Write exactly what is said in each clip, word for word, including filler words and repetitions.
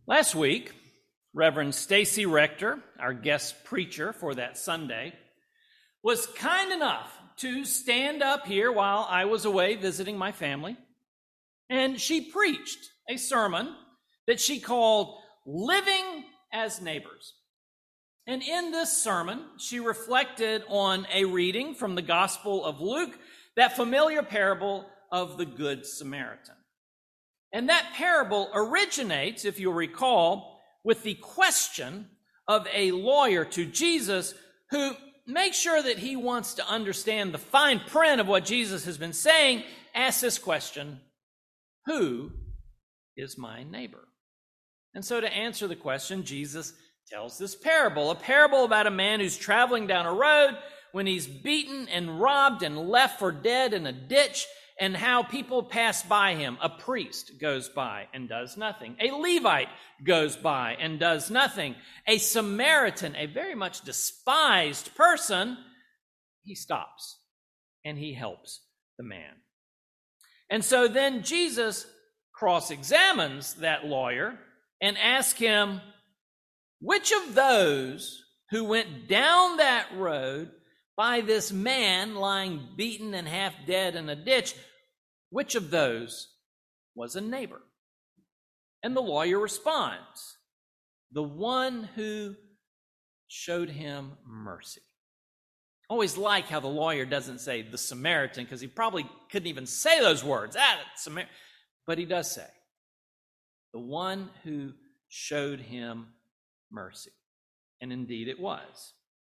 Last week, Reverend Stacy Rector, our guest preacher for that Sunday, was kind enough to stand up here while I was away visiting my family, and she preached a sermon that she called Living as Neighbors. And in this sermon, she reflected on a reading from the Gospel of Luke, that familiar parable of the Good Samaritan. And that parable originates, if you'll recall, with the question of a lawyer to Jesus who makes sure that he wants to understand the fine print of what Jesus has been saying, asks this question, who is my neighbor? And so to answer the question, Jesus tells this parable, a parable about a man who's traveling down a road when he's beaten and robbed and left for dead in a ditch, and how people pass by him. A priest goes by and does nothing. A Levite goes by and does nothing. A Samaritan, a very much despised person, he stops and he helps the man. And so then Jesus cross-examines that lawyer and asks him, which of those who went down that road by this man lying beaten and half dead in a ditch, which of those was a neighbor? And the lawyer responds, the one who showed him mercy. I always like how the lawyer doesn't say the Samaritan, because he probably couldn't even say those words. Ah, Samar-. But he does say, the one who showed him mercy. And indeed it was.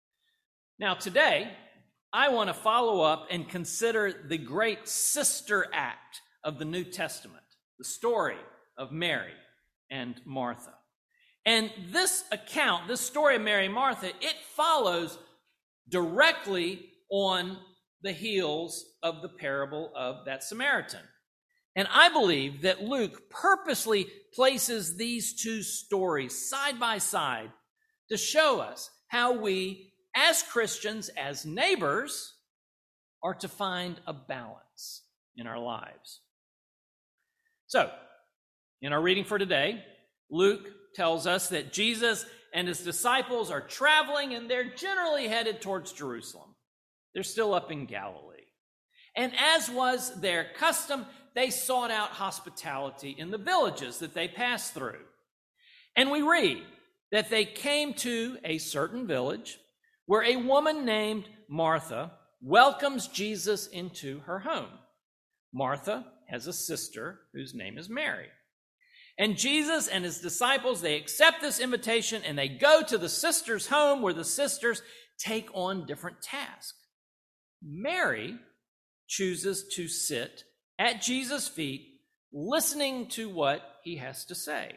Now today, I want to follow up and consider the great sister act of the New Testament, the story of Mary and Martha. And this account, this story of Mary and Martha, it follows directly on the heels of the parable of that Samaritan. And I believe that Luke purposely places these two stories side by side to show us how we, as Christians, as neighbors, are to find a balance in our lives. So, in our reading for today, Luke tells us that Jesus and his disciples are traveling, and they're generally headed towards Jerusalem. They're still up in Galilee. And as was their custom, they sought out hospitality in the villages that they passed through. And we read that they came to a certain village where a woman named Martha welcomes Jesus into her home. Martha has a sister whose name is Mary. And Jesus and his disciples, they accept this invitation and they go to the sister's home where the sisters take on different tasks. Mary chooses to sit at Jesus' feet, listening to what he has to say.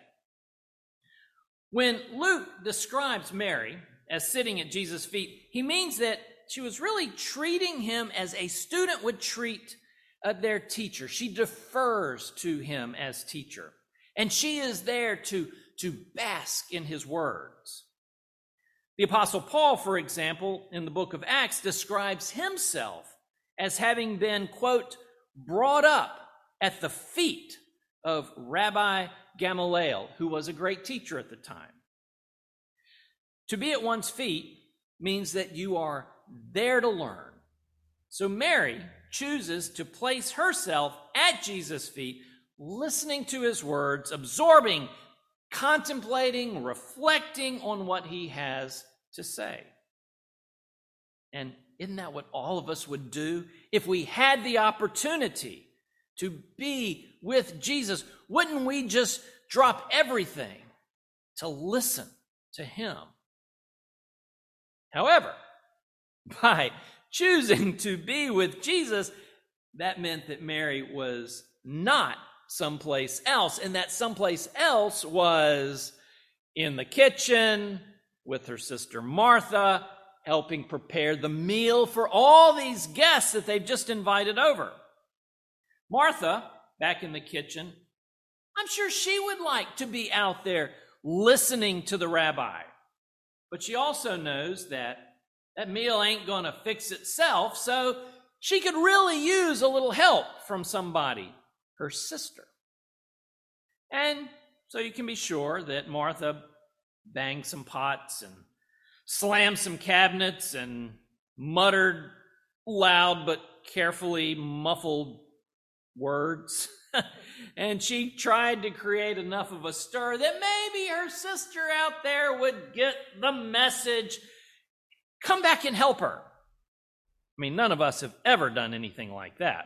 When Luke describes Mary as sitting at Jesus' feet, he means that she was really treating him as a student would treat uh, their teacher. She defers to him as teacher, and she is there to, to bask in his words. The Apostle Paul, for example, in the book of Acts, describes himself as having been, quote, brought up at the feet of Rabbi Gamaliel, who was a great teacher at the time. To be at one's feet means that you are there to learn. So Mary chooses to place herself at Jesus' feet, listening to his words, absorbing, contemplating, reflecting on what he has to say. And isn't that what all of us would do if we had the opportunity to be with Jesus? Wouldn't we just drop everything to listen to him? However, by choosing to be with Jesus, that meant that Mary was not someplace else, and that someplace else was in the kitchen with her sister Martha, helping prepare the meal for all these guests that they've just invited over. Martha, back in the kitchen, I'm sure she would like to be out there listening to the rabbi. But she also knows that that meal ain't going to fix itself, so she could really use a little help from somebody, her sister. And So you can be sure that Martha banged some pots and slammed some cabinets and muttered loud but carefully muffled words. And she tried to create enough of a stir that maybe her sister out there would get the message, come back and help her. I mean, none of us have ever done anything like that.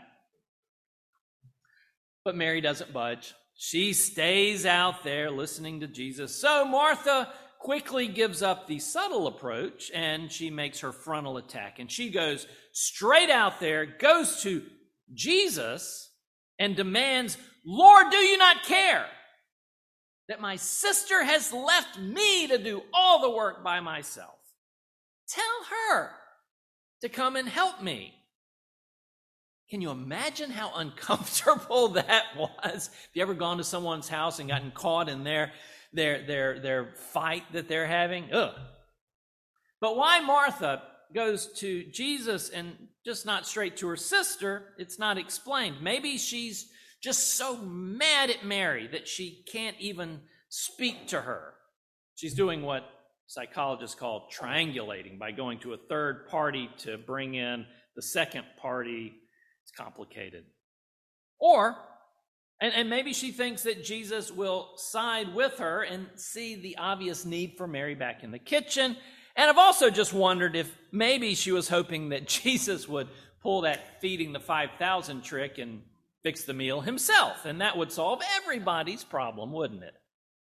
But Mary doesn't budge. She stays out there listening to Jesus. So Martha quickly gives up the subtle approach and she makes her frontal attack. And she goes straight out there, goes to Jesus and demands, Lord, do you not care that my sister has left me to do all the work by myself? Tell her to come and help me. Can you imagine how uncomfortable that was? Have you ever gone to someone's house and gotten caught in their, their, their, their fight that they're having? Ugh. But why Martha goes to Jesus and just not straight to her sister, it's not explained. Maybe she's just so mad at Mary that she can't even speak to her. She's doing what psychologists call triangulating, by going to a third party to bring in the second party. It's complicated. Or, and, and maybe she thinks that Jesus will side with her and see the obvious need for Mary back in the kitchen. And I've also just wondered if maybe she was hoping that Jesus would pull that feeding the five thousand trick and fix the meal himself. And that would solve everybody's problem, wouldn't it?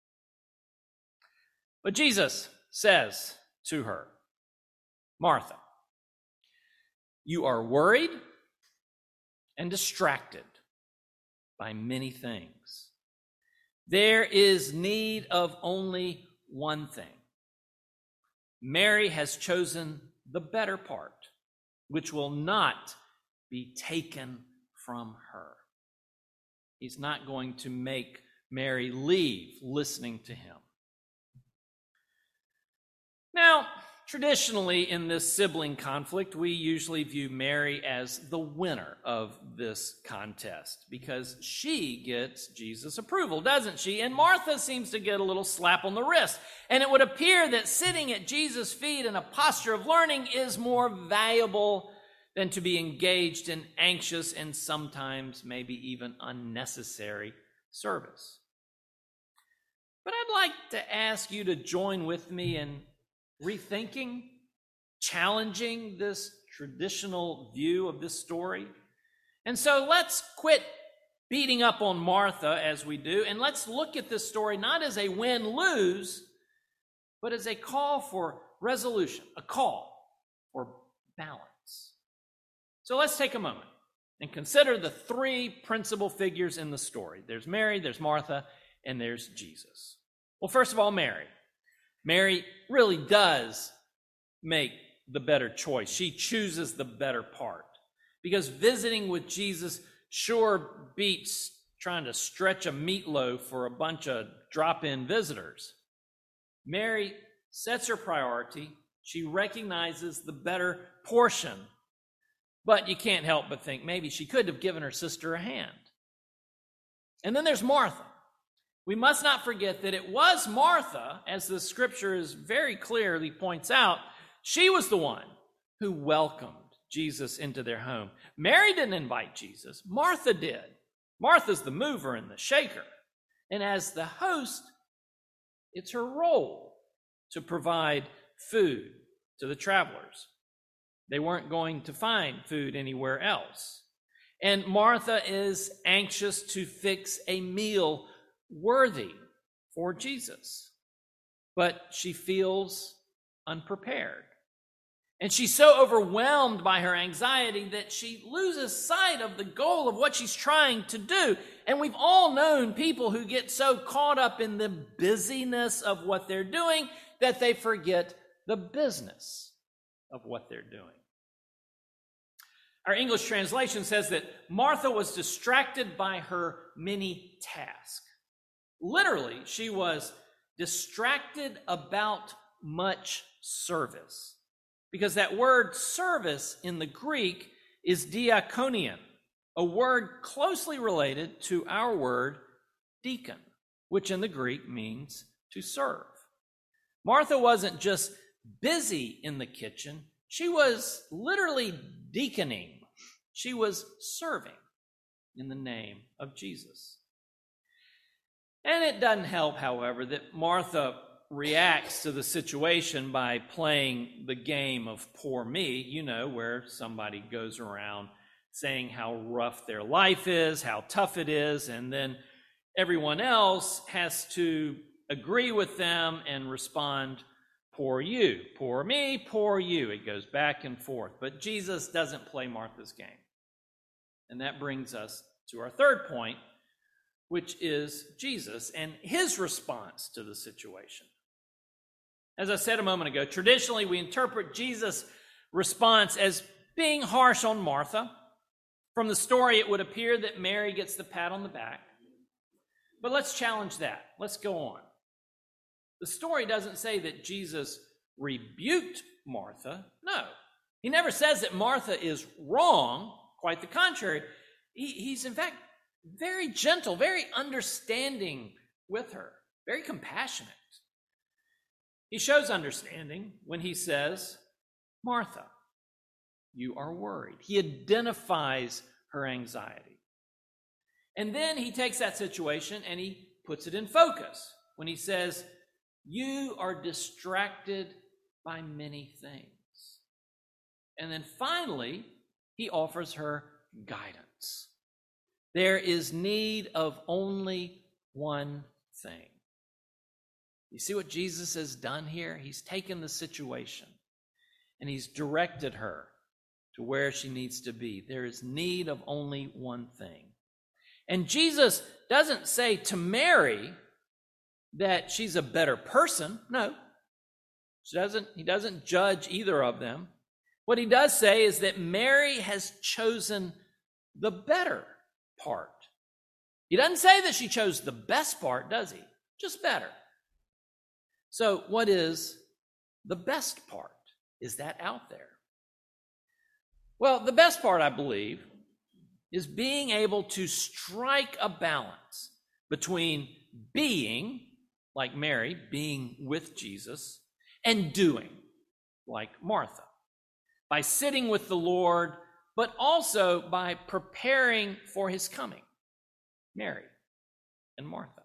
But Jesus says to her, Martha, you are worried and distracted by many things. There is need of only one thing. Mary has chosen the better part, which will not be taken from her. He's not going to make Mary leave listening to him. Now, traditionally in this sibling conflict, we usually view Mary as the winner of this contest because she gets Jesus' approval, doesn't she? And Martha seems to get a little slap on the wrist. And it would appear that sitting at Jesus' feet in a posture of learning is more valuable than to be engaged in anxious and sometimes maybe even unnecessary service. But I'd like to ask you to join with me in rethinking, challenging this traditional view of this story. And so let's quit beating up on Martha as we do, and let's look at this story not as a win-lose, but as a call for resolution, a call for balance. So let's take a moment and consider the three principal figures in the story. There's Mary, there's Martha, and there's Jesus. Well, first of all, Mary. Mary really does make the better choice. She chooses the better part because visiting with Jesus sure beats trying to stretch a meatloaf for a bunch of drop-in visitors. Mary sets her priority. She recognizes the better portion, but you can't help but think maybe she could have given her sister a hand. And then there's Martha. We must not forget that it was Martha, as the scripture is very clearly points out, she was the one who welcomed Jesus into their home. Mary didn't invite Jesus. Martha did. Martha's the mover and the shaker. And as the host, it's her role to provide food to the travelers. They weren't going to find food anywhere else. And Martha is anxious to fix a meal worthy for Jesus, but she feels unprepared. And she's so overwhelmed by her anxiety that she loses sight of the goal of what she's trying to do. And we've all known people who get so caught up in the busyness of what they're doing that they forget the business of what they're doing. Our English translation says that Martha was distracted by her many tasks. Literally, she was distracted about much service. Because that word service in the Greek is diakonion, a word closely related to our word deacon. which in the Greek means to serve. Martha wasn't just busy in the kitchen. She was literally deaconing. She was serving in the name of Jesus. And it doesn't help, however, that Martha reacts to the situation by playing the game of poor me, you know, where somebody goes around saying how rough their life is, how tough it is, and then everyone else has to agree with them and respond, poor you, poor me, poor you. It goes back and forth. But Jesus doesn't play Martha's game. And that brings us to our third point, which is Jesus and his response to the situation. As I said a moment ago, traditionally we interpret Jesus' response as being harsh on Martha. From the story, it would appear that Mary gets the pat on the back. But let's challenge that. Let's go on. The story doesn't say that Jesus rebuked Martha. No. He never says that Martha is wrong. Quite the contrary. He, he's, in fact, very gentle, very understanding with her, very compassionate. He shows understanding when he says, Martha, you are worried. He identifies her anxiety. And then he takes that situation and he puts it in focus when he says, you are distracted by many things. And then finally, he offers her guidance. There is need of only one thing. You see what Jesus has done here? He's taken the situation and he's directed her to where she needs to be. There is need of only one thing. And Jesus doesn't say to Mary that she's a better person. No. She doesn't, he doesn't judge either of them. What he does say is that Mary has chosen the better part. He doesn't say that she chose the best part, does he? Just better. So what is the best part? Is that out there? Well, the best part, I believe, is being able to strike a balance between being, like Mary, being with Jesus, and doing, like Martha, by sitting with the Lord, but also by preparing for his coming, Mary and Martha.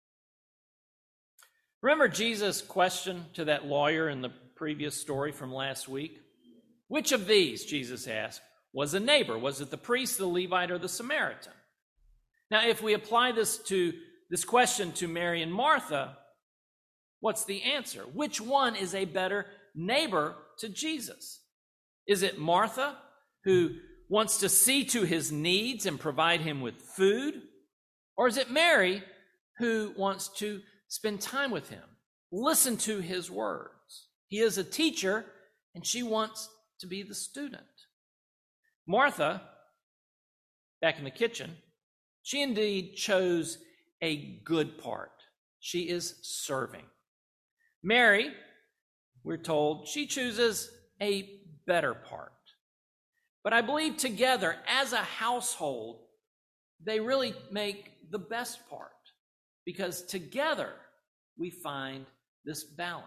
Remember Jesus' question to that lawyer in the previous story from last week? Which of these, Jesus asked, was a neighbor? Was it the priest, the Levite, or the Samaritan? Now, if we apply this to this question to Mary and Martha, what's the answer? Which one is a better neighbor to Jesus? Is it Martha, who wants to see to his needs and provide him with food? Or is it Mary, who wants to spend time with him, listen to his words? He is a teacher, and she wants to be the student. Martha, back in the kitchen, she indeed chose a good part. She is serving. Mary, we're told, she chooses a better part. But I believe together, as a household, they really make the best part, because together we find this balance.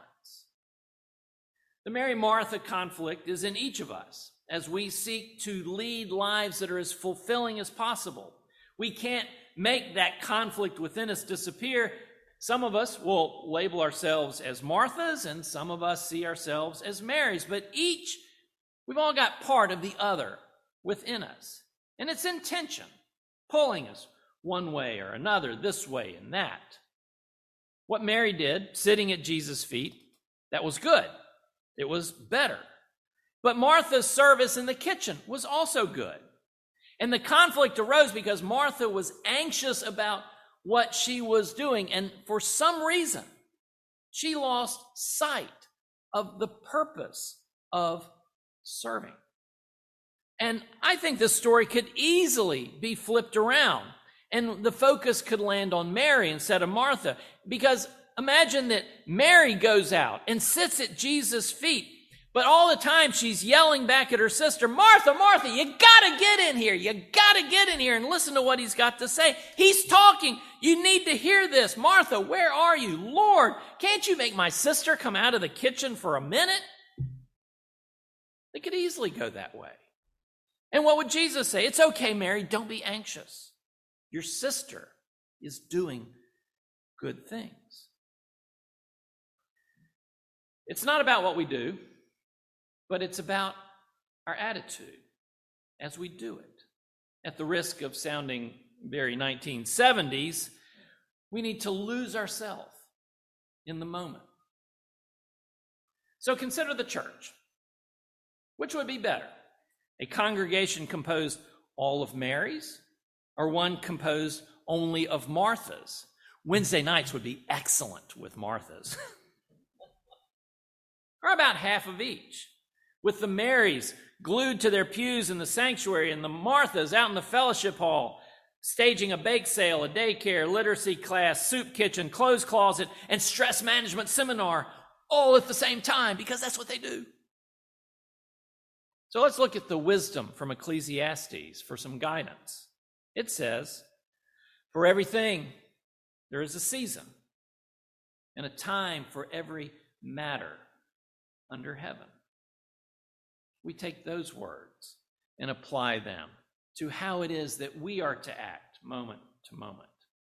The Mary-Martha conflict is in each of us as we seek to lead lives that are as fulfilling as possible. We can't make that conflict within us disappear. Some of us will label ourselves as Marthas, and some of us see ourselves as Marys, but each, we've all got part of the other within us. And it's in tension, pulling us one way or another, this way and that. What Mary did, sitting at Jesus' feet, that was good. It was better. But Martha's service in the kitchen was also good. And the conflict arose because Martha was anxious about what she was doing. And for some reason, she lost sight of the purpose of serving. And I think this story could easily be flipped around, and the focus could land on Mary instead of Martha. Because imagine that Mary goes out and sits at Jesus' feet, But all the time she's yelling back at her sister, Martha, Martha, you gotta get in here. You gotta get in here and listen to what he's got to say. He's talking. You need to hear this. Martha, where are you? Lord, can't you make my sister come out of the kitchen for a minute? They could easily go that way. And what would Jesus say? It's okay, Mary, don't be anxious. Your sister is doing good things. It's not about what we do, but it's about our attitude as we do it. At the risk of sounding very nineteen seventies, we need to lose ourselves in the moment. So consider the church. Which would be better? A congregation composed all of Marys, or one composed only of Marthas? Wednesday nights would be excellent with Marthas. Or about half of each, with the Marys glued to their pews in the sanctuary and the Marthas out in the fellowship hall, staging a bake sale, a daycare, literacy class, soup kitchen, clothes closet, and stress management seminar, all at the same time, because that's what they do. So let's look at the wisdom from Ecclesiastes for some guidance. It says, for everything there is a season and a time for every matter under heaven. We take those words and apply them to how it is that we are to act moment to moment.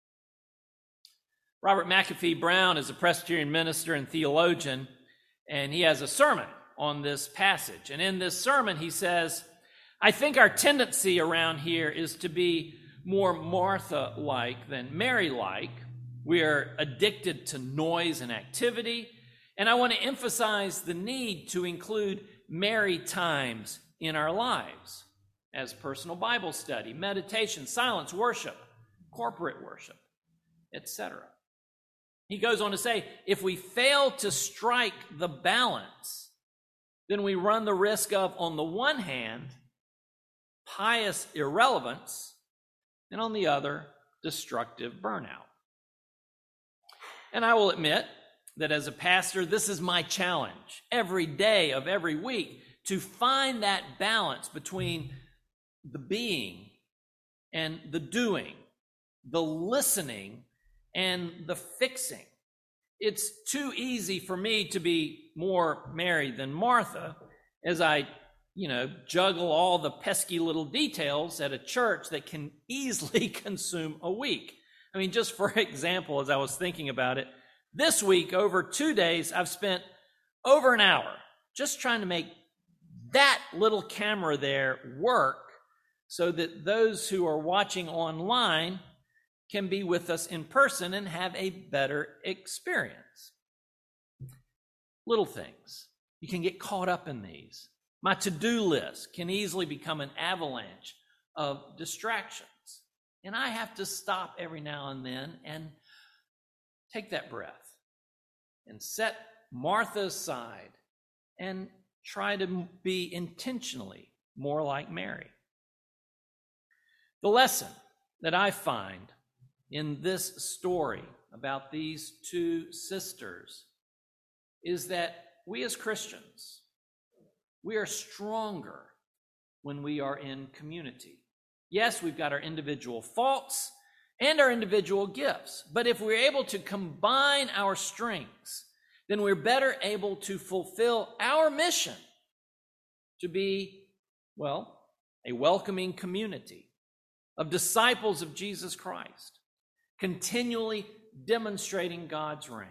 Robert McAfee Brown is a Presbyterian minister and theologian, and he has a sermon on this passage. And in this sermon, he says, I think our tendency around here is to be more Martha-like than Mary-like. We are addicted to noise and activity. And I want to emphasize the need to include Mary times in our lives as personal Bible study, meditation, silence, worship, corporate worship, et cetera. He goes on to say, if we fail to strike the balance, then we run the risk of, on the one hand, pious irrelevance, and on the other, destructive burnout. And I will admit that as a pastor, this is my challenge every day of every week, to find that balance between the being and the doing, the listening and the fixing. It's too easy for me to be more Mary than Martha as I, you know, juggle all the pesky little details at a church that can easily consume a week. I mean, just for example, as I was thinking about it, this week, over two days, I've spent over an hour just trying to make that little camera there work so that those who are watching online can be with us in person and have a better experience. Little things. You can get caught up in these. My to-do list can easily become an avalanche of distractions. And I have to stop every now and then and take that breath and set Martha aside and try to be intentionally more like Mary. The lesson that I find in this story about these two sisters is that we as Christians, we are stronger when we are in community. Yes, we've got our individual faults and our individual gifts, but if we're able to combine our strengths, then we're better able to fulfill our mission to be, well, a welcoming community of disciples of Jesus Christ, continually demonstrating God's reign.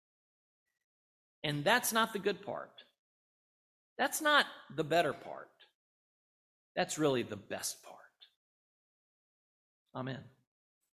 And that's not the good part. That's not the better part. That's really the best part. Amen.